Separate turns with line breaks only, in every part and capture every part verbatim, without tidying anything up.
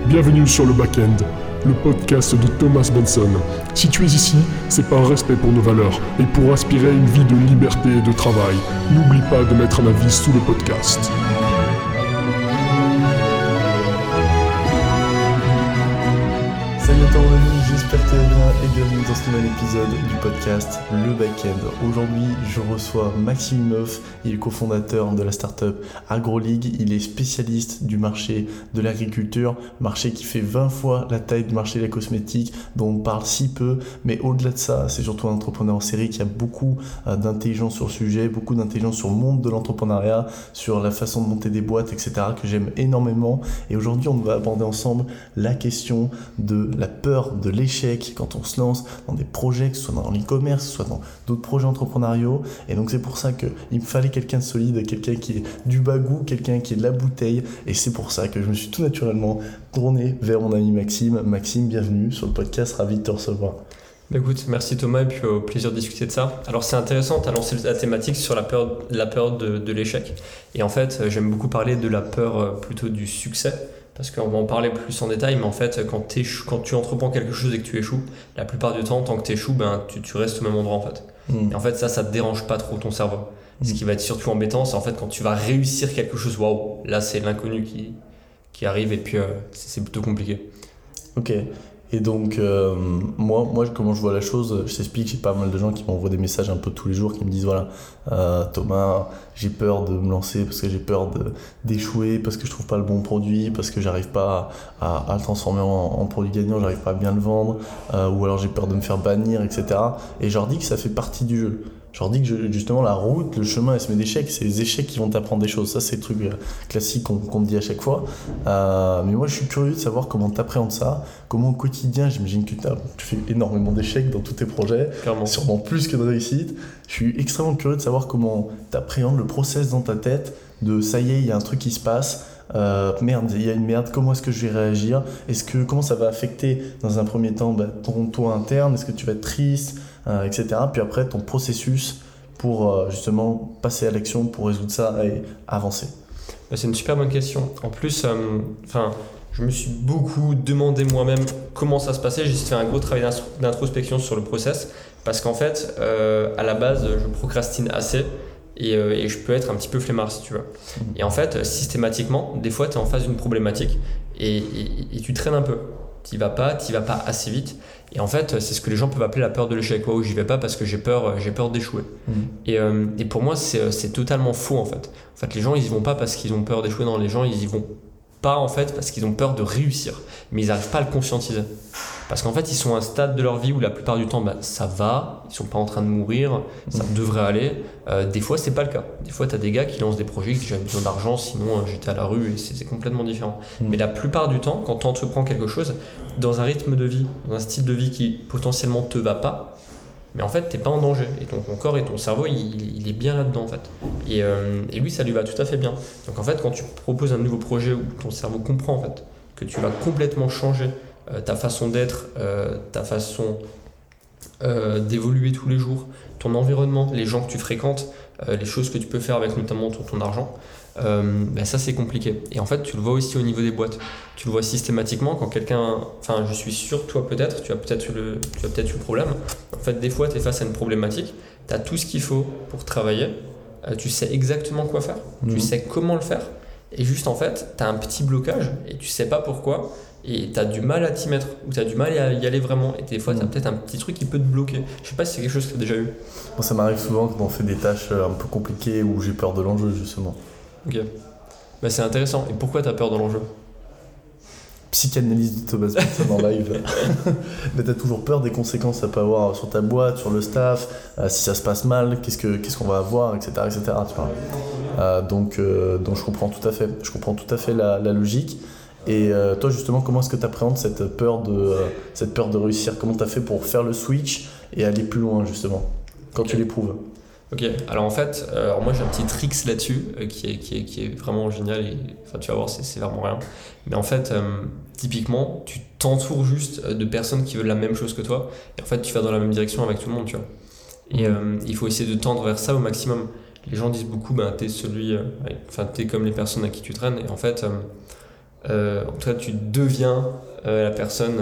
Bienvenue sur le Backend, le podcast de Thomas Benson. Si tu es ici, c'est par respect pour nos valeurs et pour aspirer à une vie de liberté et de travail. N'oublie pas de mettre un avis sous le podcast.
Salut à toi mon ami, j'espère que tu vas bien et bienvenue dans ce nouvel épisode du podcast Le Backend. Aujourd'hui, je reçois Maxime Meuf, il est cofondateur de la startup AgroLeague. Il est spécialiste du marché de l'agriculture, marché qui fait vingt fois la taille du marché de la cosmétique, dont on parle si peu. Mais au-delà de ça, c'est surtout un entrepreneur en série qui a beaucoup euh, d'intelligence sur le sujet, beaucoup d'intelligence sur le monde de l'entrepreneuriat, sur la façon de monter des boîtes, et cetera, que j'aime énormément. Et aujourd'hui, on va aborder ensemble la question de la peur de l'échec quand on se lance dans des projets, que ce soit dans l'e-commerce, que ce soit dans d'autres projets entrepreneuriaux. Et donc c'est pour ça qu'il me fallait quelqu'un de solide, quelqu'un qui est du bagou, quelqu'un qui est de la bouteille. Et c'est pour ça que je me suis tout naturellement tourné vers mon ami Maxime. Maxime, bienvenue sur le podcast, ravi de te recevoir.
Écoute, merci Thomas et puis au plaisir de discuter de ça. Alors c'est intéressant, tu as lancé la thématique sur la peur, la peur de, de l'échec. Et en fait, j'aime beaucoup parler de la peur plutôt du succès. Parce qu'on va en parler plus en détail, mais en fait, quand, quand tu entreprends quelque chose et que tu échoues, la plupart du temps, tant que tu échoues, ben, tu, tu restes au même endroit en fait. Mmh. Et en fait, ça, ça te dérange pas trop ton cerveau. Mmh. Ce qui va être surtout embêtant, c'est en fait quand tu vas réussir quelque chose, waouh, là c'est l'inconnu qui, qui arrive et puis euh, c'est, c'est plutôt compliqué.
Ok. Et donc, euh, moi, moi, comment je vois la chose, je t'explique, j'ai pas mal de gens qui m'envoient des messages un peu tous les jours qui me disent voilà, euh, Thomas, j'ai peur de me lancer parce que j'ai peur de, d'échouer, parce que je trouve pas le bon produit, parce que j'arrive pas à, à, à le transformer en, en produit gagnant, j'arrive pas à bien le vendre, euh, ou alors j'ai peur de me faire bannir, et cetera. Et je leur dis que ça fait partie du jeu. Je leur dis que je, justement la route, le chemin, elle se met d'échecs, c'est les échecs qui vont t'apprendre des choses. Ça, c'est le truc classique qu'on, qu'on te dit à chaque fois. Euh, mais moi, je suis curieux de savoir comment t'appréhendes ça, comment au quotidien, j'imagine que tu fais énormément d'échecs dans tous tes projets,
Clairement.
Sûrement plus que de réussites. Je suis extrêmement curieux de savoir comment t'appréhendes le process dans ta tête de ça y est, il y a un truc qui se passe. Euh, merde, il y a une merde, comment est-ce que je vais réagir? Est-ce que, comment ça va affecter dans un premier temps bah, ton toi interne? Est-ce que tu vas être triste, euh, et cetera. Puis après, ton processus pour euh, justement passer à l'action, pour résoudre ça et avancer.
Bah, c'est une super bonne question. En plus, euh, je me suis beaucoup demandé moi-même comment ça se passait. J'ai fait un gros travail d'introspection sur le process parce qu'en fait, euh, à la base, je procrastine assez. Et, euh, et je peux être un petit peu flemmard si tu veux. Et en fait, systématiquement, des fois tu es en face d'une problématique et, et, et tu traînes un peu. Tu vas pas, tu vas pas assez vite. Et en fait, c'est ce que les gens peuvent appeler la peur de l'échec. Wow, j'y vais pas parce que j'ai peur, j'ai peur d'échouer. Mmh. Et, euh, et pour moi, c'est, c'est totalement faux en fait. En fait, les gens ils y vont pas parce qu'ils ont peur d'échouer. Non, les gens ils y vont pas en fait parce qu'ils ont peur de réussir. Mais ils n'arrivent pas à le conscientiser. Parce qu'en fait, ils sont à un stade de leur vie où la plupart du temps, bah, ça va, ils sont pas en train de mourir, ça mmh. devrait aller. Euh, des fois, c'est pas le cas. Des fois, tu as des gars qui lancent des projets, qui disent j'avais besoin d'argent, sinon euh, j'étais à la rue et c'est, c'est complètement différent. Mmh. Mais la plupart du temps, quand tu entreprends quelque chose, dans un rythme de vie, dans un style de vie qui potentiellement te va pas, mais en fait, t'es pas en danger. Et donc, ton corps et ton cerveau, il, il est bien là-dedans en fait. Et, euh, et lui, ça lui va tout à fait bien. Donc en fait, quand tu proposes un nouveau projet où ton cerveau comprend en fait que tu vas complètement changer Euh, ta façon d'être, euh, ta façon euh, d'évoluer tous les jours, ton environnement, les gens que tu fréquentes, euh, les choses que tu peux faire avec notamment ton, ton argent, euh, ben ça c'est compliqué. Et en fait tu le vois aussi au niveau des boîtes. Tu le vois systématiquement quand quelqu'un, enfin je suis sûr toi peut-être, tu as peut-être eu le, tu as peut-être eu le problème. En fait des fois tu es face à une problématique, tu as tout ce qu'il faut pour travailler, euh, tu sais exactement quoi faire, mmh. tu sais comment le faire, et juste en fait tu as un petit blocage et tu sais pas pourquoi. Et t'as du mal à t'y mettre, ou t'as du mal à y aller vraiment, et des fois t'as peut-être un petit truc qui peut te bloquer. Je sais pas si c'est quelque chose que t'as déjà eu.
Moi ça m'arrive souvent quand on fait des tâches un peu compliquées où j'ai peur de l'enjeu justement.
Ok, bah, c'est intéressant. Et pourquoi t'as peur de l'enjeu?
Psychanalyse de Thomas Benson en live. Mais t'as toujours peur des conséquences que ça peut avoir sur ta boîte, sur le staff, euh, si ça se passe mal, qu'est-ce, que, qu'est-ce qu'on va avoir, et cetera et cetera. Tu vois. Euh, donc, euh, donc je comprends tout à fait, je comprends tout à fait la, la logique. Et euh, toi justement, comment est-ce que tu appréhendes cette peur de, euh, cette peur de réussir? Comment tu as fait pour faire le switch et aller plus loin justement, quand okay. tu l'éprouves?
Ok, alors en fait, euh, alors moi j'ai un petit tricks là-dessus euh, qui, est, qui, est, qui est vraiment génial, et, enfin tu vas voir, c'est, c'est vraiment rien. Mais en fait, euh, typiquement, tu t'entoures juste de personnes qui veulent la même chose que toi, et en fait tu vas dans la même direction avec tout le monde, tu vois. Et euh, il faut essayer de tendre vers ça au maximum. Les gens disent beaucoup, ben, t'es celui, euh, enfin t'es comme les personnes à qui tu traînes, et en fait... Euh, euh, en tout cas tu deviens euh, la personne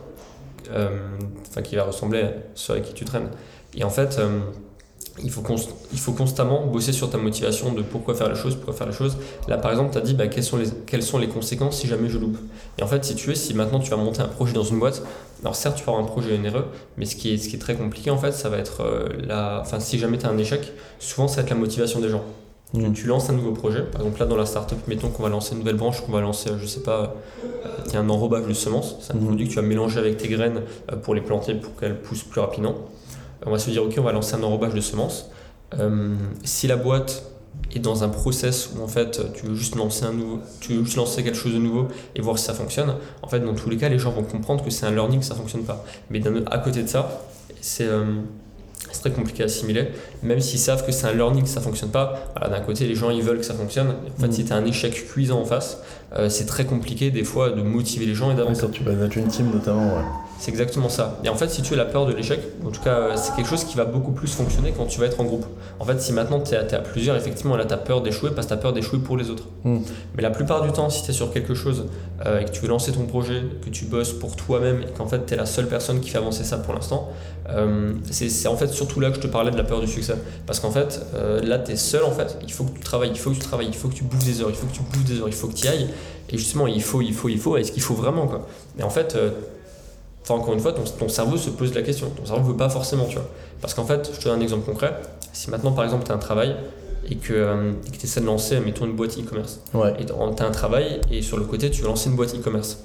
euh, euh, qui va ressembler à ceux avec qui tu traînes. Et en fait, euh, il faut, const- il faut constamment bosser sur ta motivation de pourquoi faire les choses, pourquoi faire les choses. Là par exemple, tu as dit bah, quelles, sont les, quelles sont les conséquences si jamais je loupe. Et en fait, si tu veux, si maintenant tu vas monter un projet dans une boîte, alors certes tu vas avoir un projet onéreux, mais ce qui est, ce qui est très compliqué en fait, ça va être euh, la... enfin, si jamais tu as un échec, souvent ça va être la motivation des gens. Mmh. Tu, tu lances un nouveau projet, par exemple là dans la startup, mettons qu'on va lancer une nouvelle branche, qu'on va lancer, je sais pas, euh, il y a un enrobage de semences, c'est un mmh. produit que tu vas mélanger avec tes graines euh, pour les planter pour qu'elles poussent plus rapidement. On va se dire ok, on va lancer un enrobage de semences. Euh, si la boîte est dans un process où en fait tu veux juste lancer un nouveau, tu veux juste lancer quelque chose de nouveau et voir si ça fonctionne, en fait dans tous les cas les gens vont comprendre que c'est un learning, que ça fonctionne pas. Mais d'un, à côté de ça, c'est, euh, c'est très compliqué à assimiler, même s'ils savent que c'est un learning, que ça fonctionne pas. Voilà, d'un côté les gens ils veulent que ça fonctionne. En fait, mmh. si tu as un échec cuisant en face, euh, c'est très compliqué des fois de motiver les gens et d'avancer.
Quand tu manages une team notamment, ouais.
C'est exactement ça. Et en fait, si tu as la peur de l'échec, en tout cas, c'est quelque chose qui va beaucoup plus fonctionner quand tu vas être en groupe. En fait, si maintenant tu es à, à plusieurs, effectivement, là, tu as peur d'échouer parce que tu as peur d'échouer pour les autres. Mm. Mais la plupart du temps, si tu es sur quelque chose euh, et que tu veux lancer ton projet, que tu bosses pour toi-même et qu'en fait, tu es la seule personne qui fait avancer ça pour l'instant, euh, c'est, c'est en fait surtout là que je te parlais de la peur du succès. Parce qu'en fait, euh, là, tu es seul, en fait. Il faut que tu travailles, il faut que tu travailles, il faut que tu bouffes des heures, il faut que tu bouffes des heures, il faut que tu y ailles. Et justement, il faut, il faut, il faut. Est-ce qu'il faut vraiment, quoi ? Mais en fait... Euh, Enfin, encore une fois, ton, ton cerveau se pose la question. Ton cerveau ne veut pas forcément, tu vois. Parce qu'en fait, je te donne un exemple concret. Si maintenant, par exemple, tu as un travail et que, euh, que tu essaies de lancer, mettons, une boîte e-commerce.
Ouais.
Et tu as un travail et sur le côté, tu veux lancer une boîte e-commerce.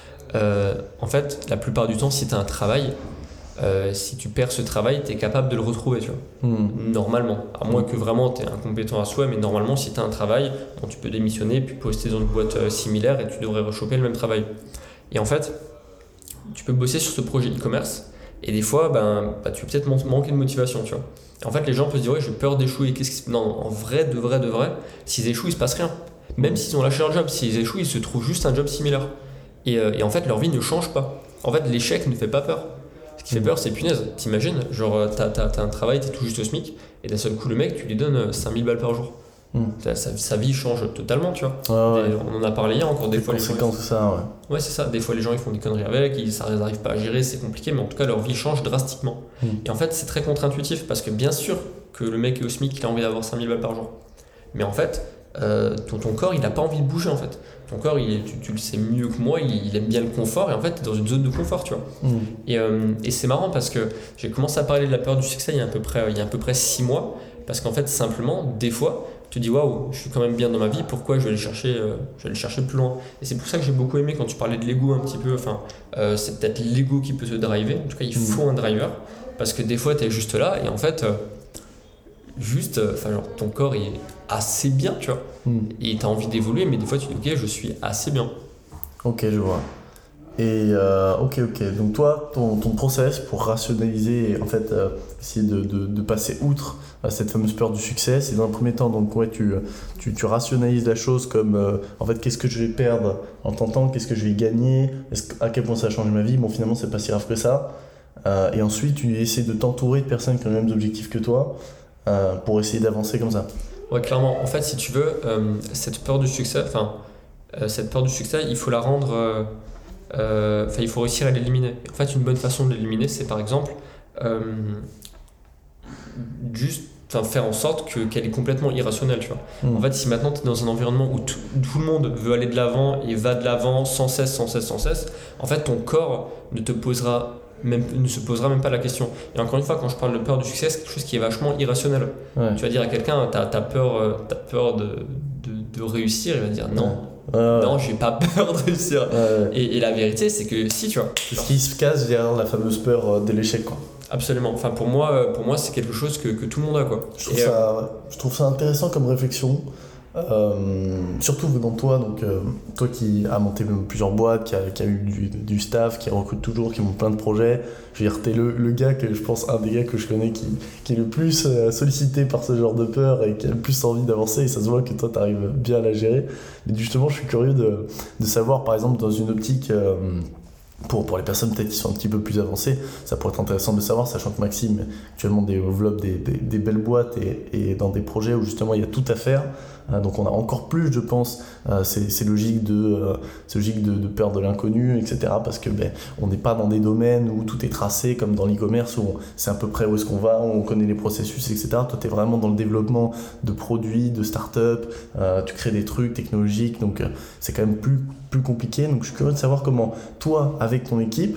Euh, en fait, la plupart du temps, si tu as un travail, euh, si tu perds ce travail, tu es capable de le retrouver, tu vois. Mm. Normalement. À moins que vraiment tu es incompétent à souhait, mais normalement, si tu as un travail, bon, tu peux démissionner puis poster dans une boîte euh, similaire et tu devrais rechoper le même travail. Et en fait, tu peux bosser sur ce projet e-commerce et des fois ben, bah, tu peux peut-être manquer de motivation, tu vois. Et en fait les gens peuvent se dire ouais j'ai peur d'échouer, qu'est-ce que... non en vrai de vrai de vrai s'ils échouent il se passe rien, même s'ils ont lâché leur job, s'ils échouent ils se trouvent juste un job similaire et, euh, et en fait leur vie ne change pas. En fait l'échec ne fait pas peur, ce qui fait peur c'est punaise, t'imagines genre t'as, t'as, t'as un travail, t'es tout juste au SMIC et d'un seul coup le mec tu lui donnes cinq mille balles par jour. Mmh. Sa, sa vie change totalement, tu vois.
Ouais, ouais.
On en a parlé hier encore des, des fois.
Conséquences de ça, ouais.
Ouais, c'est ça. Des fois, les gens ils font des conneries avec, ils n'arrivent pas à gérer, c'est compliqué, mais en tout cas, leur vie change drastiquement. Mmh. Et en fait, c'est très contre-intuitif parce que bien sûr que le mec est au SMIC, il a envie d'avoir cinq mille balles par jour. Mais en fait, euh, ton, ton corps, il n'a pas envie de bouger en fait. Ton corps, il, tu, tu le sais mieux que moi, il, il aime bien le confort et en fait, tu es dans une zone de confort, tu vois. Mmh. Et, euh, et c'est marrant parce que j'ai commencé à parler de la peur du succès il y a à peu près, il y a à peu près six mois parce qu'en fait, simplement, des fois, tu te dis waouh, je suis quand même bien dans ma vie, pourquoi je vais aller chercher, euh, je vais aller chercher plus loin. Et c'est pour ça que j'ai beaucoup aimé quand tu parlais de l'ego un petit peu, enfin, euh, c'est peut-être l'ego qui peut te driver, en tout cas il faut un driver, parce que des fois tu es juste là et en fait, euh, juste, enfin, euh, genre, ton corps il est assez bien, tu vois, mm. et tu as envie d'évoluer, mais des fois tu te dis ok, je suis assez bien.
Ok, je vois. Et euh, ok, ok. Donc toi, ton, ton process pour rationaliser, en fait, euh, essayer de, de, de passer outre à cette fameuse peur du succès, c'est dans un premier temps, donc ouais, tu, tu, tu rationalises la chose comme, euh, en fait, qu'est-ce que je vais perdre en tentant, qu'est-ce que je vais gagner, est-ce que, à quel point ça a changé ma vie, bon finalement c'est pas si grave que ça. Euh, et ensuite, tu essaies de t'entourer de personnes qui ont les mêmes objectifs que toi euh, pour essayer d'avancer comme ça.
Ouais, clairement. En fait, si tu veux, euh, cette peur du succès, enfin, euh, cette peur du succès, il faut la rendre... Euh, Euh, il faut réussir à l'éliminer. En fait, une bonne façon de l'éliminer, c'est par exemple euh, juste faire en sorte que, qu'elle est complètement irrationnelle. Tu vois. Mmh. En fait, si maintenant tu es dans un environnement où t- tout le monde veut aller de l'avant et va de l'avant sans cesse, sans cesse, sans cesse, en fait, ton corps ne te posera même, ne se posera même pas la question. Et encore une fois, quand je parle de peur du succès, c'est quelque chose qui est vachement irrationnel. Ouais. Tu vas dire à quelqu'un, t'as, t'as peur, t'as peur de, de, de réussir, il va dire non. Ouais. Euh... Non, j'ai pas peur de réussir. Euh... Et, et la vérité, c'est que si, tu vois.
C'est ce qui se cache derrière la fameuse peur de l'échec, quoi.
Absolument. Enfin, pour moi, pour moi c'est quelque chose que, que tout le monde a, quoi.
Je trouve, ça, euh... je trouve ça intéressant comme réflexion. Euh, surtout venant de toi, donc euh, toi qui as monté plusieurs boîtes, qui a, qui a eu du, du staff, qui recrute toujours, qui monte plein de projets. Je veux dire, t'es le, le gars que je pense, un des gars que je connais qui, qui est le plus euh, sollicité par ce genre de peur et qui a le plus envie d'avancer. Et ça se voit que toi, t'arrives bien à la gérer. Mais justement, je suis curieux de, de savoir, par exemple, dans une optique. Euh, Pour, pour les personnes peut-être qui sont un petit peu plus avancées, ça pourrait être intéressant de savoir, sachant que Maxime actuellement développe des, des, des belles boîtes et, et dans des projets où justement il y a tout à faire. Euh, donc on a encore plus, je pense, euh, c'est, c'est logique, de, euh, c'est logique de, de peur de l'inconnu, et cetera. Parce que ben, on n'est pas dans des domaines où tout est tracé, comme dans l'e-commerce, où on sait à peu près où est-ce qu'on va, on connaît les processus, et cetera. Toi, tu es vraiment dans le développement de produits, de start-up, euh, tu crées des trucs technologiques, donc euh, c'est quand même plus, plus compliqué. Donc je suis curieux de savoir comment, toi, avec ton équipe,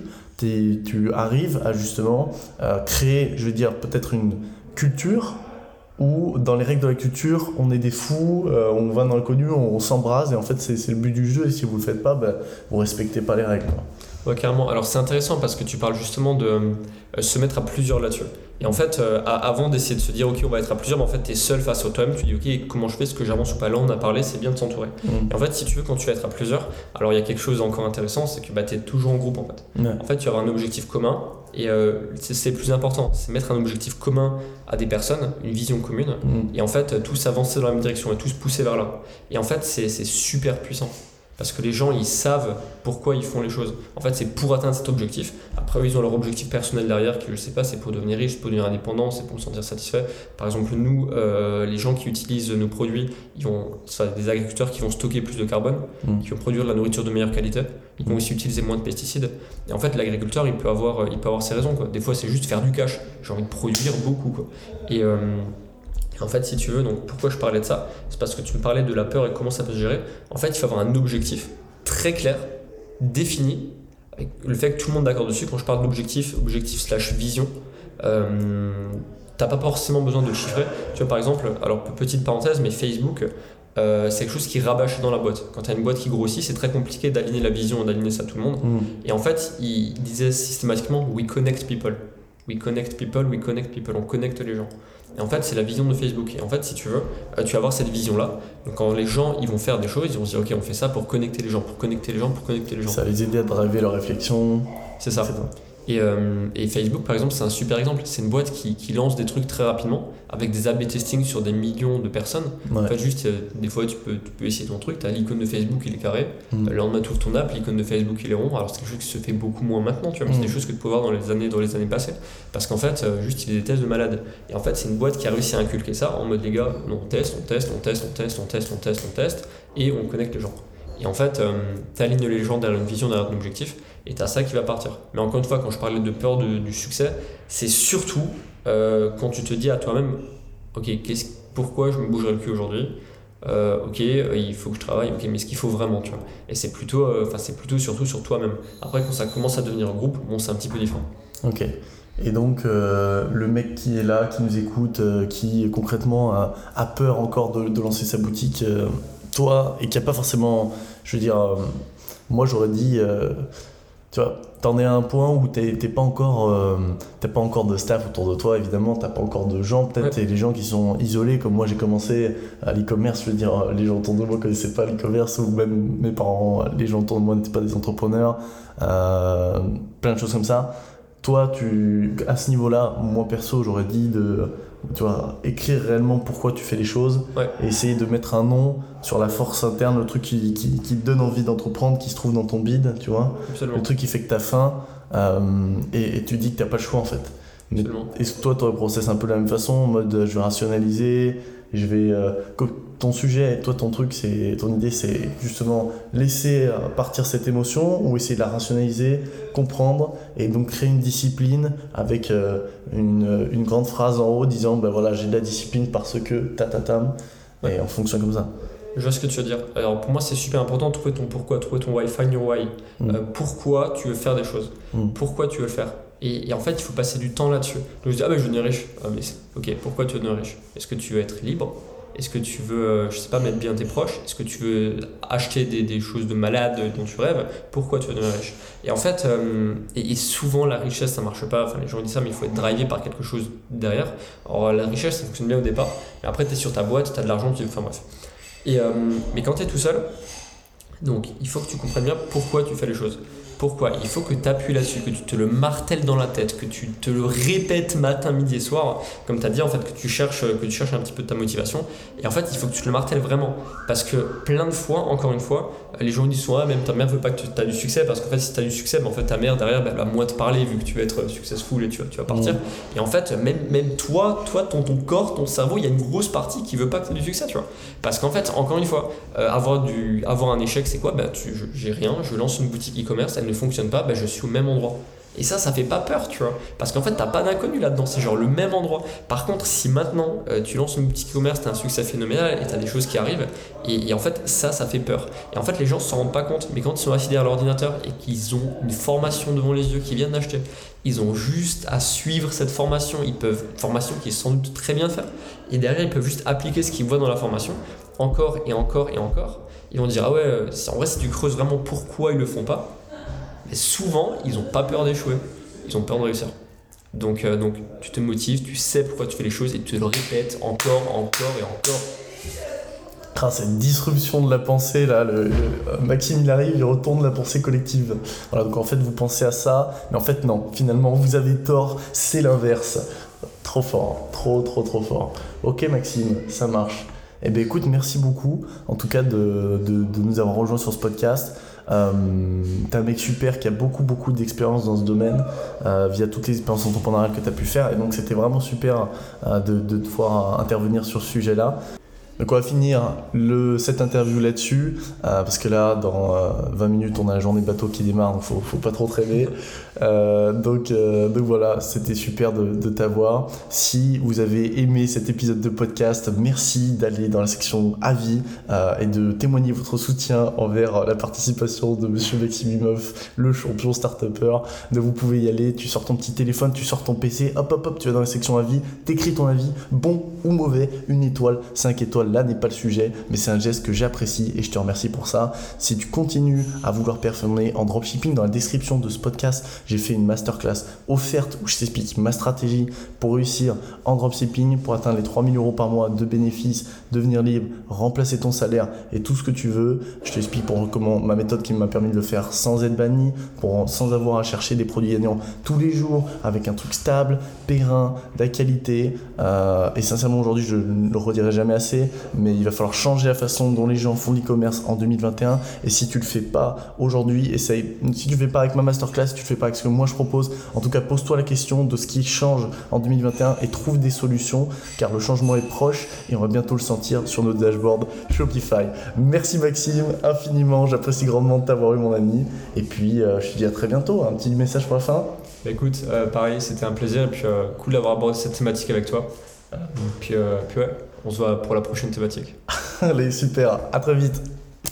tu arrives à justement euh, créer, je veux dire, peut-être une culture où, dans les règles de la culture, on est des fous, euh, on va dans l'inconnu, on, on s'embrase, et en fait, c'est, c'est le but du jeu, et si vous le faites pas, ben, vous respectez pas les règles.
Ouais, carrément. Alors c'est intéressant parce que tu parles justement de euh, se mettre à plusieurs là-dessus. Et en fait, euh, avant d'essayer de se dire ok, on va être à plusieurs, mais en fait, tu es seul face au toi-même, tu dis ok, comment je fais, ce que j'avance ou pas. Là, on a parlé, c'est bien de s'entourer. Mmh. Et en fait, si tu veux, quand tu vas être à plusieurs, alors il y a quelque chose encore intéressant, c'est que bah, tu es toujours en groupe en fait. Ouais. En fait, tu vas avoir un objectif commun et euh, c'est, c'est le plus important, c'est mettre un objectif commun à des personnes, une vision commune, mmh. et en fait, tous avancer dans la même direction et tous pousser vers là. Et en fait, c'est, c'est super puissant. Parce que les gens, ils savent pourquoi ils font les choses. En fait, c'est pour atteindre cet objectif. Après, ils ont leur objectif personnel derrière, qui, je sais pas, c'est pour devenir riche, pour devenir indépendant, c'est pour se sentir satisfait. Par exemple, nous, euh, les gens qui utilisent nos produits, ils vont, c'est des agriculteurs qui vont stocker plus de carbone, mmh. qui vont produire de la nourriture de meilleure qualité, ils vont aussi utiliser moins de pesticides. Et en fait, l'agriculteur, il peut avoir, il peut avoir ses raisons, quoi. Des fois, c'est juste faire du cash. J'ai envie de produire beaucoup, quoi. Et... Euh, En fait, si tu veux, donc pourquoi je parlais de ça, c'est parce que tu me parlais de la peur et comment ça peut se gérer. En fait, il faut avoir un objectif très clair, défini, avec le fait que tout le monde est d'accord dessus. Quand je parle d'objectif, objectif slash vision, euh, t'as pas forcément besoin de le chiffrer. Tu vois, par exemple, alors petite parenthèse, mais Facebook, euh, c'est quelque chose qui rabâche dans la boîte. Quand tu as une boîte qui grossit, c'est très compliqué d'aligner la vision, d'aligner ça à tout le monde. Mmh. Et en fait, il disait systématiquement « we connect people ». We connect people, we connect people, on connecte les gens. Et en fait, c'est la vision de Facebook. Et en fait, si tu veux, tu vas avoir cette vision-là. Donc, quand les gens ils vont faire des choses, ils vont se dire ok, on fait ça pour connecter les gens, pour connecter les gens, pour connecter les gens.
Ça va les aider à driver leur réflexion.
C'est ça. C'est ça. Et, euh, et Facebook, par exemple, c'est un super exemple. C'est une boîte qui, qui lance des trucs très rapidement avec des A B testing sur des millions de personnes. Ouais. En fait, juste, euh, des fois, tu peux, tu peux essayer ton truc. Tu as l'icône de Facebook, il est carré. Mm. Le lendemain, tu ouvres ton app, l'icône de Facebook, il est rond. Alors, c'est quelque chose qui se fait beaucoup moins maintenant. Tu vois, mm. C'est des choses que tu peux voir dans les années, dans les années passées. Parce qu'en fait, euh, juste, il y a des tests de malades. Et en fait, c'est une boîte qui a réussi à inculquer ça en mode les gars, non, on teste, on teste, on teste, on teste, on teste, on teste, on teste, et on connecte les gens. Et en fait, euh, tu alignes les gens derrière une vision, derrière un objectif, et tu as ça qui va partir. Mais encore une fois, quand je parlais de peur de, du succès, c'est surtout euh, quand tu te dis à toi-même ok, qu'est-ce, pourquoi je me bougerai le cul aujourd'hui, euh, ok, euh, il faut que je travaille, ok, mais ce qu'il faut vraiment, tu vois. Et c'est plutôt, euh, c'est plutôt surtout sur toi-même. Après, quand ça commence à devenir un groupe, bon, c'est un petit peu différent.
Ok. Et donc, euh, le mec qui est là, qui nous écoute, euh, qui concrètement a, a peur encore de, de lancer sa boutique, euh, toi, et qui n'a pas forcément, je veux dire, euh, moi j'aurais dit, euh, tu vois, t'en es à un point où t'es, t'es pas encore, euh, t'as pas encore de staff autour de toi, évidemment, t'as pas encore de gens, peut-être, ouais. T'es les gens qui sont isolés, comme moi j'ai commencé à l'e-commerce, je veux dire, les gens autour de moi connaissaient pas l'e-commerce, ou même mes parents, les gens autour de moi n'étaient pas des entrepreneurs, euh, plein de choses comme ça. Toi, tu, à ce niveau-là, moi perso, j'aurais dit de, tu vois, écrire réellement pourquoi tu fais les choses, ouais. Et essayer de mettre un nom sur la force interne, le truc qui, qui, qui te donne envie d'entreprendre, qui se trouve dans ton bide, tu vois. Absolument. Le truc qui fait que t'as faim, euh, et, et tu dis que t'as pas le choix en fait. Mais est-ce que toi, tu aurais processé un peu de la même façon, en mode je vais rationaliser, je vais. Euh, ton sujet, toi, ton truc, c'est, ton idée, c'est justement laisser partir cette émotion ou essayer de la rationaliser, comprendre et donc créer une discipline avec euh, une, une grande phrase en haut disant ben voilà, j'ai de la discipline parce que tatatam, et on fonctionne comme ça.
Je vois ce que tu veux dire. Alors pour moi, c'est super important de trouver ton pourquoi, trouver ton why, find your why. Mm. Euh, pourquoi tu veux faire des choses, mm. Pourquoi tu veux le faire. Et, et en fait, il faut passer du temps là-dessus. Donc je dis, ah ben je veux devenir riche. Ah, mais ok, pourquoi tu veux devenir riche? Est-ce que tu veux être libre? Est-ce que tu veux, je sais pas, mettre bien tes proches? Est-ce que tu veux acheter des, des choses de malade dont tu rêves? Pourquoi tu veux devenir riche? Et en fait, euh, et, et souvent la richesse ça marche pas, enfin les gens disent ça, mais il faut être drivé par quelque chose derrière. Alors la richesse ça fonctionne bien au départ, mais après tu es sur ta boîte, tu as de l'argent, tu... enfin bref. Et, euh, mais quand tu es tout seul, donc il faut que tu comprennes bien pourquoi tu fais les choses. Pourquoi ? Il faut que tu appuies là-dessus, que tu te le martèles dans la tête, que tu te le répètes matin, midi et soir, comme tu as dit, en fait, que tu cherches, que tu cherches un petit peu de ta motivation. Et en fait, il faut que tu te le martèles vraiment. Parce que plein de fois, encore une fois, les gens disent souvent, ah, même ta mère veut pas que tu aies du succès, parce qu'en fait, si tu as du succès, ben, en fait, ta mère derrière, ben, elle va moins te parler, vu que tu vas être successful et tu vas, tu vas partir. Mmh. Et en fait, même, même toi, toi ton, ton corps, ton cerveau, il y a une grosse partie qui veut pas que tu aies du succès, tu vois. Parce qu'en fait, encore une fois, euh, avoir, du, avoir un échec, c'est quoi ? Ben, tu, je, j'ai rien, je lance une boutique e-commerce, elle ne fonctionne pas, ben, je suis au même endroit. Et ça, ça fait pas peur, tu vois. Parce qu'en fait, t'as pas d'inconnu là-dedans, c'est genre le même endroit. Par contre, si maintenant euh, tu lances une boutique e-commerce, t'as un succès phénoménal et t'as des choses qui arrivent, et, et en fait, ça, ça fait peur. Et en fait, les gens s'en rendent pas compte, mais quand ils sont assis derrière l'ordinateur et qu'ils ont une formation devant les yeux qu'ils viennent d'acheter, ils ont juste à suivre cette formation. Ils peuvent, formation qui est sans doute très bien faite, et derrière, ils peuvent juste appliquer ce qu'ils voient dans la formation, encore et encore et encore. Ils vont dire, ah ouais, en vrai, si tu creuses vraiment pourquoi ils le font pas, mais souvent, ils n'ont pas peur d'échouer, ils ont peur de réussir. Donc, euh, donc tu te motives, tu sais pourquoi tu fais les choses et tu te le répètes encore, encore et encore.
Ah, cette disruption de la pensée, là, le, le, Maxime il arrive, il retourne la pensée collective. Voilà, donc en fait vous pensez à ça, mais en fait non, finalement vous avez tort, c'est l'inverse. Trop fort, trop trop trop fort. Ok Maxime, ça marche. Eh bien écoute, merci beaucoup en tout cas de, de, de nous avoir rejoints sur ce podcast. Euh, t'es un mec super qui a beaucoup beaucoup d'expérience dans ce domaine euh, via toutes les expériences entrepreneuriales que tu as pu faire, et donc c'était vraiment super euh, de, de te voir intervenir sur ce sujet là. Donc on va finir le, cette interview là-dessus, euh, parce que là, dans euh, vingt minutes, on a la journée bateau qui démarre, donc faut, faut pas trop traîner. Euh, donc, euh, donc voilà, c'était super de, de t'avoir. Si vous avez aimé cet épisode de podcast, merci d'aller dans la section avis euh, et de témoigner votre soutien envers la participation de Monsieur Maxime Imhoff, le champion start-upper. Donc vous pouvez y aller, tu sors ton petit téléphone, tu sors ton P C, hop hop hop, tu vas dans la section avis, t'écris ton avis, bon ou mauvais, une étoile, cinq étoiles. Là n'est pas le sujet, mais c'est un geste que j'apprécie et je te remercie pour ça. Si tu continues à vouloir performer en dropshipping, dans la description de ce podcast, j'ai fait une masterclass offerte où je t'explique ma stratégie pour réussir en dropshipping, pour atteindre les trois mille euros par mois de bénéfices, devenir libre, remplacer ton salaire et tout ce que tu veux. Je t'explique pour comment ma méthode qui m'a permis de le faire sans être banni, pour, sans avoir à chercher des produits gagnants tous les jours, avec un truc stable, périn, de la qualité. Euh, et sincèrement, aujourd'hui, je ne le redirai jamais assez, mais il va falloir changer la façon dont les gens font l'e-commerce en deux mille vingt et un. Et si tu le fais pas aujourd'hui, essaye. Si tu le fais pas avec ma masterclass, si tu le fais pas avec ce que moi je propose, en tout cas pose-toi la question de ce qui change en deux mille vingt et un et trouve des solutions, car le changement est proche et on va bientôt le sentir sur notre dashboard Shopify. Merci Maxime, infiniment, j'apprécie grandement de t'avoir eu mon ami, et puis euh, je te dis à très bientôt. Un petit message pour la fin?
Bah écoute, euh, pareil, c'était un plaisir, et puis euh, cool d'avoir abordé cette thématique avec toi. Puis, euh, puis ouais, on se voit pour la prochaine thématique.
Allez, super, à très vite.